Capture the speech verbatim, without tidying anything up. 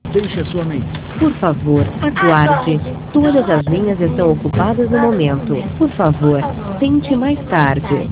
Deixe a sua mente. Por favor, aguarde. Todas as linhas estão ocupadas no momento. Por favor, tente mais tarde.